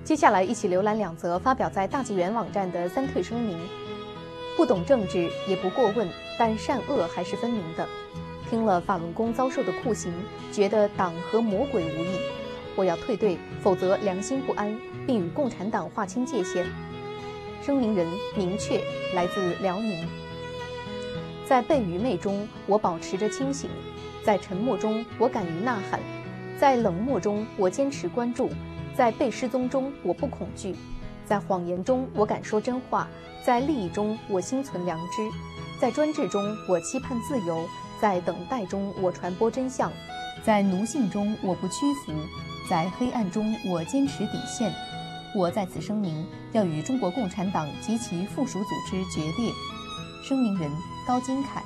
接下来一起浏览2则发表在大纪元网站的3退声明。不懂政治，也不过问，但善恶还是分明的。听了法轮功遭受的酷刑，觉得党和魔鬼无异。我要退队，否则良心不安，并与共产党划清界限。声明人明确，来自辽宁。在被愚昧中，我保持着清醒；在沉默中，我敢于呐喊；在冷漠中，我坚持关注；在被失踪中，我不恐惧；在谎言中，我敢说真话；在利益中，我心存良知；在专制中，我期盼自由；在等待中，我传播真相；在奴性中，我不屈服；在黑暗中，我坚持底线。我在此声明，要与中国共产党及其附属组织决裂。声明人高金凯。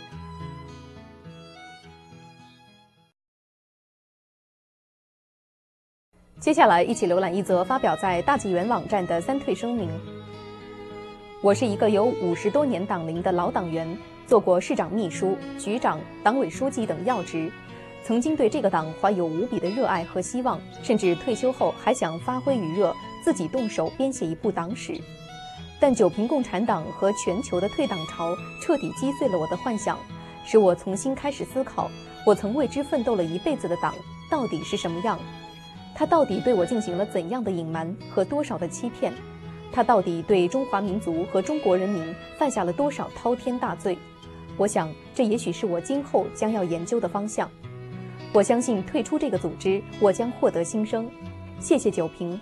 接下来一起浏览一则发表在大纪元网站的3退声明。我是一个有50多年党龄的老党员，做过市长秘书、局长、党委书记等要职，曾经对这个党怀有无比的热爱和希望，甚至退休后还想发挥余热，自己动手编写一部党史。但九平共产党和全球的退党潮彻底击碎了我的幻想，使我重新开始思考，我曾为之奋斗了一辈子的党到底是什么样？它到底对我进行了怎样的隐瞒和多少的欺骗？它到底对中华民族和中国人民犯下了多少滔天大罪？我想，这也许是我今后将要研究的方向。我相信退出这个组织，我将获得新生。谢谢九平。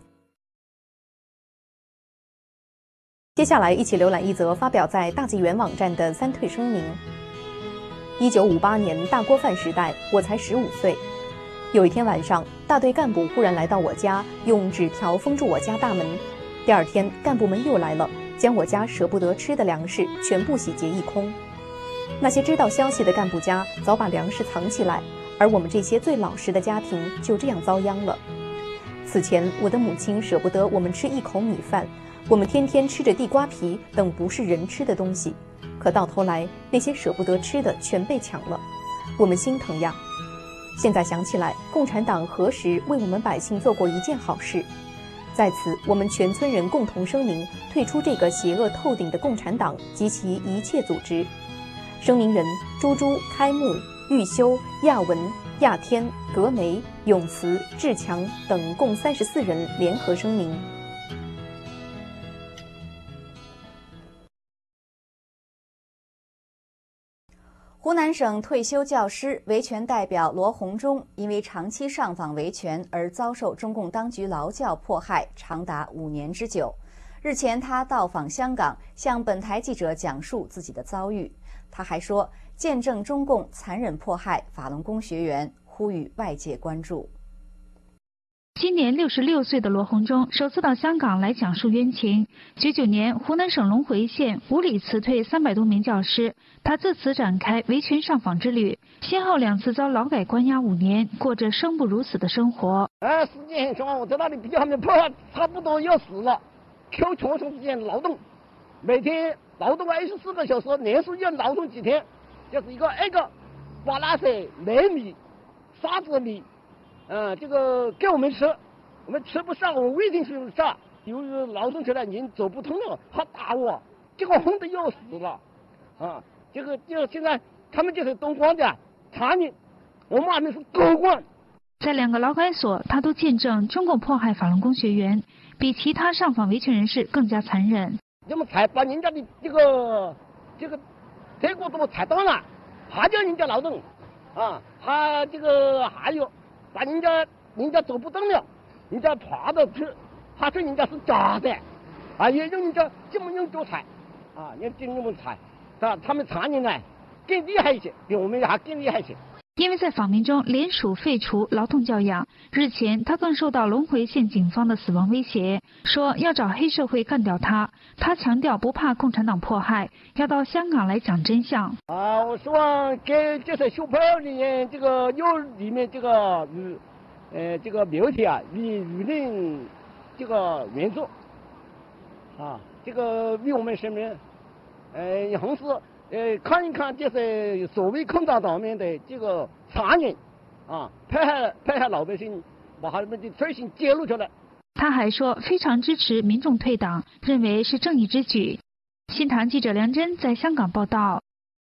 接下来一起浏览一则发表在大纪元网站的3退声明。1958年大锅饭时代，我才15岁。有一天晚上，大队干部忽然来到我家，用纸条封住我家大门。第二天，干部们又来了，将我家舍不得吃的粮食全部洗劫一空。那些知道消息的干部家早把粮食藏起来，而我们这些最老实的家庭就这样遭殃了。此前，我的母亲舍不得我们吃一口米饭，我们天天吃着地瓜皮等不是人吃的东西，可到头来，那些舍不得吃的全被抢了，我们心疼呀。现在想起来，共产党何时为我们百姓做过一件好事？在此，我们全村人共同声明，退出这个邪恶透顶的共产党及其一切组织。声明人朱朱、开木、玉修、亚文、亚天、格梅、永慈、志强等共34人联合声明。 湖南省退休教师、维权代表罗洪忠因为长期上访维权而遭受中共当局劳教迫害，长达5年之久。日前，他到访香港，向本台记者讲述自己的遭遇。他还说，见证中共残忍迫害法轮功学员，呼吁外界关注。 今年66岁的罗洪忠首次到香港来讲述冤情。99年，湖南省龙回县无理辞退300多名教师，他自此展开维权上访之旅，先后2次遭劳改关押5年，过着生不如死的生活。 时间很长，我在那里比较还没迫害，差不多要死了。求全省之间劳动，每天劳动24个小时，连续要劳动几天，就是一个挖拉水、买米、沙子米。这个给我们吃，我们吃不上，我们喂进去上。由于劳动起来人走不通了，他打我，结果轰得要死了，就现在他们就是东光的残忍，我骂他们是狗官。 在2个劳改所，他都见证中共迫害法轮功学员，比其他上访维权人士更加残忍。 这么踩，把人家的这个结果都踩断了，还叫人家劳动，他这个还有。把人家走不动了，人家爬着去，他说人家是假的，也用人家这么用脚踩，用这么踩，他们残忍呢，更厉害一些，比我们还更厉害一些。 因为在访民中联署废除劳动教养，日前他更受到龙回县警方的死亡威胁，说要找黑社会干掉他。他强调不怕共产党迫害，要到香港来讲真相。 我希望给这些小朋友里面这个里面这个这个媒体舆论这个援助，这个为我们市民同时看一看这些所谓共产党面的这个残忍，迫害老百姓，把他们的罪行揭露出来。 他还说非常支持民众退党，认为是正义之举。新唐记者梁真在香港报道。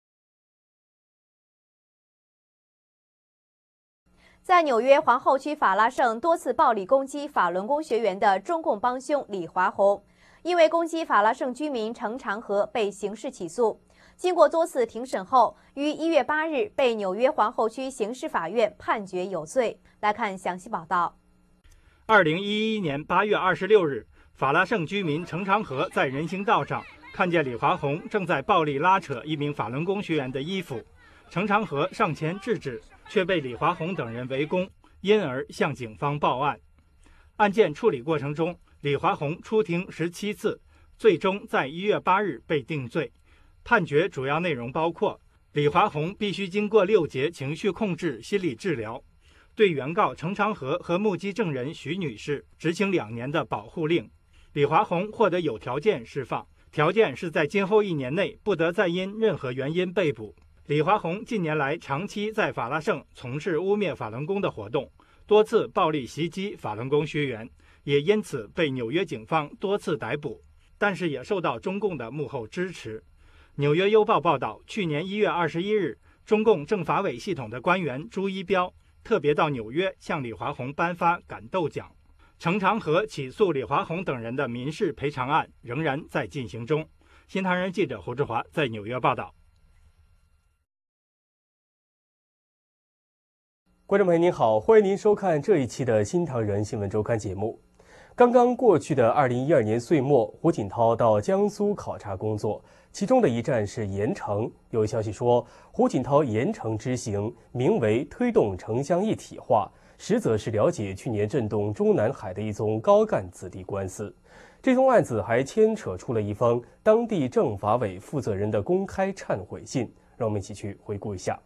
在纽约皇后区法拉盛多次暴力攻击法轮功学员的中共帮凶李华宏，因为攻击法拉盛居民程长河被刑事起诉。经过多次庭审后，于1月8日被纽约皇后区刑事法院判决有罪。来看详细报道。 2011年8月26日，法拉盛居民程长河在人行道上看见李华宏正在暴力拉扯一名法轮功学员的衣服，程长河上前制止，却被李华宏等人围攻，因而向警方报案。案件处理过程中，李华宏出庭17次，最终在1月8日被定罪。判决主要内容包括：李华宏必须经过6节情绪控制心理治疗，对原告程长河和目击证人徐女士执行2年的保护令。李华宏获得有条件释放，条件是在今后1年内不得再因任何原因被捕。李华宏近年来长期在法拉盛从事污蔑法轮功的活动，多次暴力袭击法轮功学员，也因此被纽约警方多次逮捕，但是也受到中共的幕后支持。纽约邮报报道，去年1月21日，中共政法委系统的官员朱一标特别到纽约向李华宏颁发感斗奖。程长河起诉李华宏等人的民事赔偿案仍然在进行中。新唐人记者胡志华在纽约报道。 观众朋友您好，欢迎您收看这一期的新唐人新闻周刊节目。刚刚过去的2012年岁末，胡锦涛到江苏考察工作，其中的一站是盐城。有消息说，胡锦涛盐城之行名为推动城乡一体化，实则是了解去年震动中南海的一宗高干子弟官司。这宗案子还牵扯出了一封当地政法委负责人的公开忏悔信，让我们一起去回顾一下。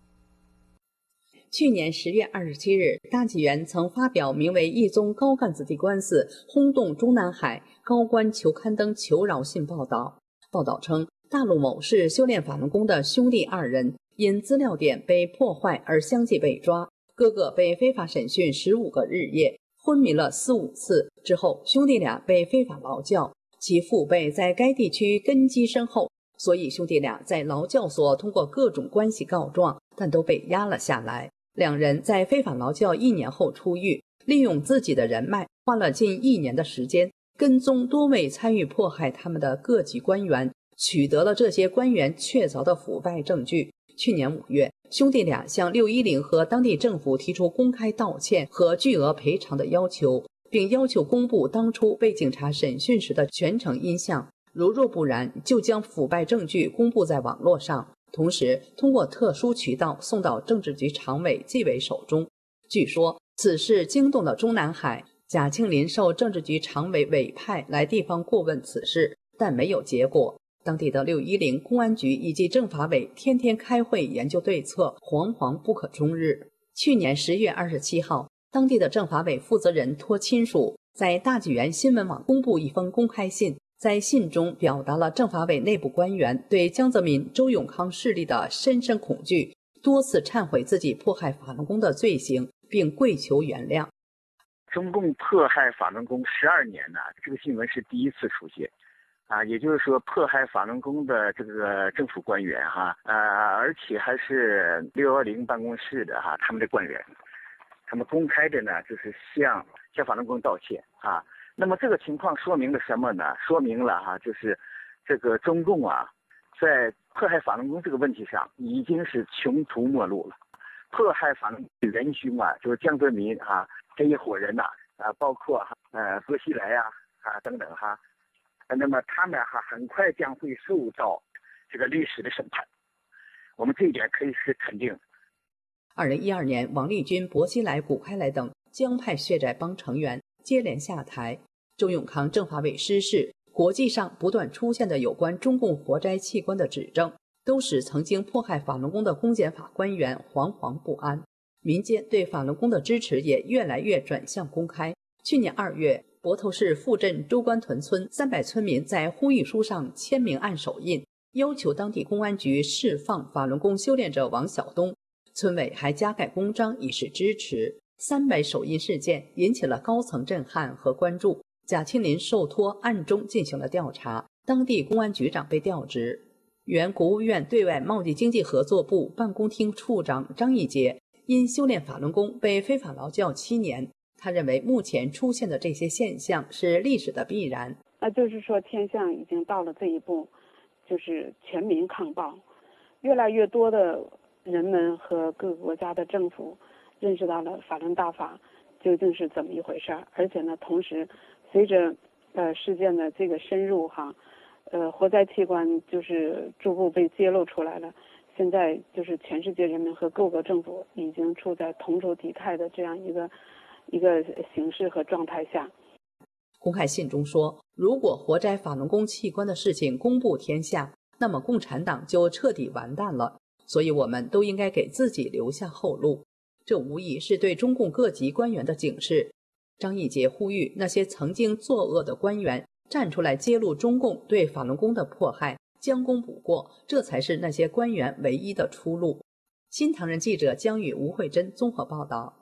去年10月27日，大纪元曾发表名为《一宗高干子弟官司轰动中南海，高官求刊登求饶信》报道。报道称，大陆某市修炼法轮功的兄弟2人因资料点被破坏而相继被抓，哥哥被非法审讯15个日夜，昏迷了4、5次。之后，兄弟俩被非法劳教，其父辈在该地区根基深厚，所以兄弟俩在劳教所通过各种关系告状，但都被压了下来。2人在非法劳教1年后出狱，利用自己的人脉，花了近1年的时间，跟踪多位参与迫害他们的各级官员，取得了这些官员确凿的腐败证据。去年5月，兄弟俩向610和当地政府提出公开道歉和巨额赔偿的要求，并要求公布当初被警察审讯时的全程音像，若不然，就将腐败证据公布在网络上。同时，通过特殊渠道送到政治局常委纪委手中。据说，此事惊动了中南海。贾庆林受政治局常委委派来地方过问此事，但没有结果。当地的610公安局以及政法委天天开会研究对策，惶惶不可终日。去年10月27号，当地的政法委负责人托亲属在大纪元新闻网公布一封公开信，在信中表达了政法委内部官员对江泽民、周永康势力的深深恐惧，多次忏悔自己迫害法轮功的罪行，并跪求原谅。 中共迫害法轮功12年呢，这个新闻是第一次出现，也就是说迫害法轮功的这个政府官员而且还是610办公室的他们的官员，他们公开的呢就是向法轮功道歉那么这个情况说明了什么呢？说明了就是这个中共在迫害法轮功这个问题上已经是穷途末路了。迫害法轮功的元凶就是江泽民这一伙人包括薄熙来等等那么他们很快将会受到这个历史的审判，我们这一点可以是肯定。 2012年，王立军、薄熙来、谷开来等江派血债帮成员接连下台，周永康政法委失事，国际上不断出现的有关中共活摘器官的指证，都使曾经迫害法轮功的公检法官员惶惶不安。民间对法轮功的支持也越来越转向公开。去年2月，泊头市富镇周官屯村300村民在呼吁书上签名按手印，要求当地公安局释放法轮功修炼者王晓东。村委还加盖公章以示支持。 300手印事件引起了高层震撼和关注。贾庆林受托暗中进行了调查，当地公安局长被调职。原国务院对外贸易经济合作部办公厅处长张义杰因修炼法轮功被非法劳教7年。他认为目前出现的这些现象是历史的必然。 就是说天象已经到了这一步，就是全民抗暴，越来越多的人们和各个国家的政府认识到了法轮大法究竟是怎么一回事，而且呢，同时随着事件的这个深入活摘器官就是逐步被揭露出来了。现在就是全世界人民和各国政府已经处在同仇敌忾的这样一个形势和状态下。 公开信中说，如果活摘法轮功器官的事情公布天下，那么共产党就彻底完蛋了。所以我们都应该给自己留下后路。这无疑是对中共各级官员的警示。张义杰呼吁那些曾经作恶的官员站出来揭露中共对法轮功的迫害，将功补过，这才是那些官员唯一的出路。新唐人记者江宇、吴慧珍综合报道。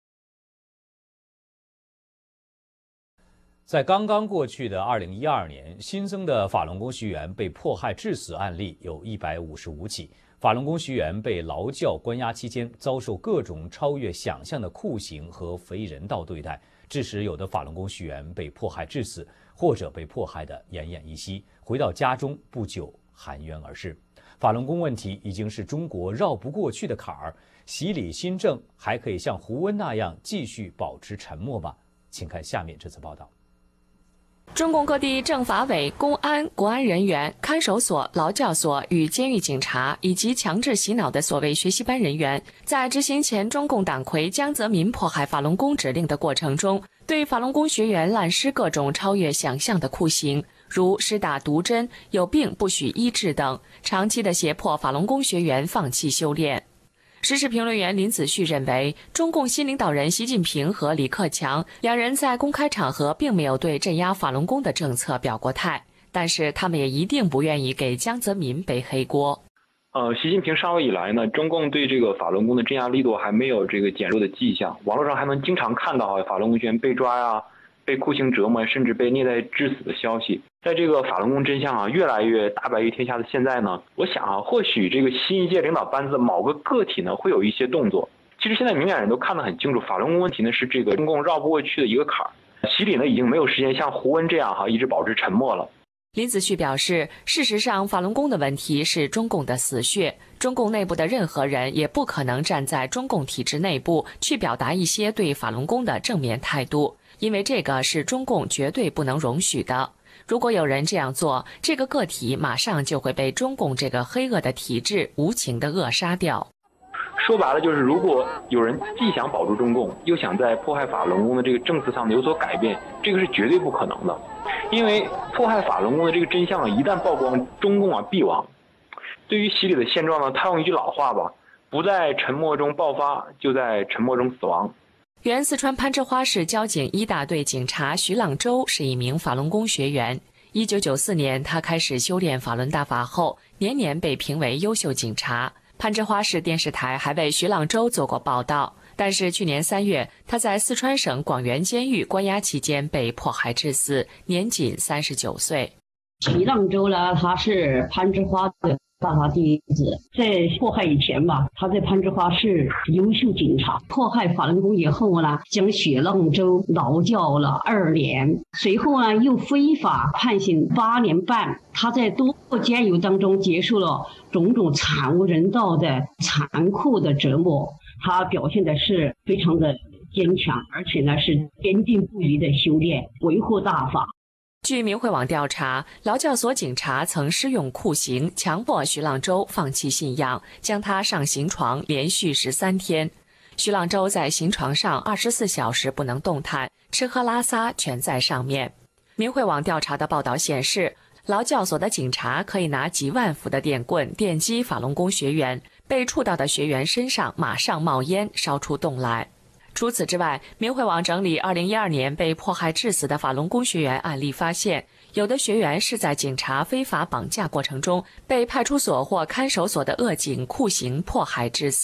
在刚刚过去的2012年，新增的法轮功学员被迫害致死案例有155起。法轮功学员被劳教关押期间，遭受各种超越想象的酷刑和非人道对待，致使有的法轮功学员被迫害致死，或者被迫害得奄奄一息，回到家中不久含冤而逝。法轮功问题已经是中国绕不过去的坎儿，洗礼新政还可以像胡温那样继续保持沉默吗？请看下面这次报道。 中共各地政法委、公安、国安人员、看守所、劳教所与监狱警察以及强制洗脑的所谓学习班人员，在执行前中共党魁江泽民迫害法轮功指令的过程中，对法轮功学员滥施各种超越想象的酷刑，如施打毒针、有病不许医治等，长期的胁迫法轮功学员放弃修炼。时事评论员林子旭认为，中共新领导人习近平和李克强两人在公开场合并没有对镇压法轮功的政策表过态，但是他们也一定不愿意给江泽民背黑锅。 习近平上位以来呢，中共对这个法轮功的镇压力度还没有这个减弱的迹象，网络上还能经常看到法轮功学员被抓呀、被酷刑折磨，甚至被虐待致死的消息。在这个法轮功真相越来越大白于天下的现在呢，我想或许这个新一届领导班子某个个体呢会有一些动作。其实现在明眼人都看得很清楚，法轮功问题呢是这个中共绕不过去的一个坎儿。习李呢已经没有时间像胡温这样一直保持沉默了。 林子旭表示，事实上法轮功的问题是中共的死穴，中共内部的任何人也不可能站在中共体制内部去表达一些对法轮功的正面态度，因为这个是中共绝对不能容许的。如果有人这样做，这个个体马上就会被中共这个黑恶的体制无情地扼杀掉。 说白了就是，如果有人既想保住中共，又想在迫害法轮功的这个政策上有所改变，这个是绝对不可能的。因为迫害法轮功的这个真相一旦曝光，中共必亡。对于习李的现状呢，他用一句老话吧，不在沉默中爆发，就在沉默中死亡。 原四川攀枝花市交警1大队警察徐浪洲是一名法轮功学员。1994年，他开始修炼法轮大法后，年年被评为优秀警察。攀枝花市电视台还为徐浪洲做过报道。但是去年3月，他在四川省广元监狱关押期间被迫害致死，年仅39岁。 徐浪洲呢，他是攀枝花的大法弟子，在迫害以前吧，他在攀枝花是优秀警察。迫害法轮功以后呢，将徐浪洲劳教了2年，随后呢又非法判刑8年半。他在多个监狱当中接受了种种惨无人道的残酷的折磨。他表现的是非常的坚强，而且呢是坚定不移的修炼，维护大法。 据明慧网调查，劳教所警察曾施用酷刑，强迫徐浪洲放弃信仰，将他上刑床连续13天。徐浪洲在刑床上24小时不能动弹，吃喝拉撒全在上面。明慧网调查的报道显示，劳教所的警察可以拿几万伏的电棍电击法轮功学员，被触到的学员身上马上冒烟，烧出洞来。除此之外，明慧网整理2012年被迫害致死的法轮功学员案例发现，有的学员是在警察非法绑架过程中被派出所或看守所的恶警酷刑迫害致死，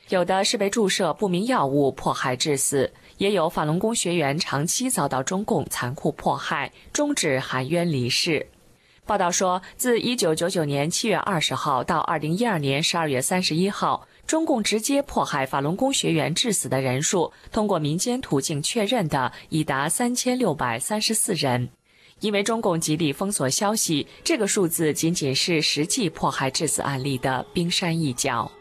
有的是被注射不明药物迫害致死，也有法轮功学员长期遭到中共残酷迫害，终至含冤离世。报道说，自1999年7月20号到2012年12月31号，中共直接迫害法轮功学员致死的人数，通过民间途径确认的已达3634人。因为中共极力封锁消息，这个数字仅仅是实际迫害致死案例的冰山一角。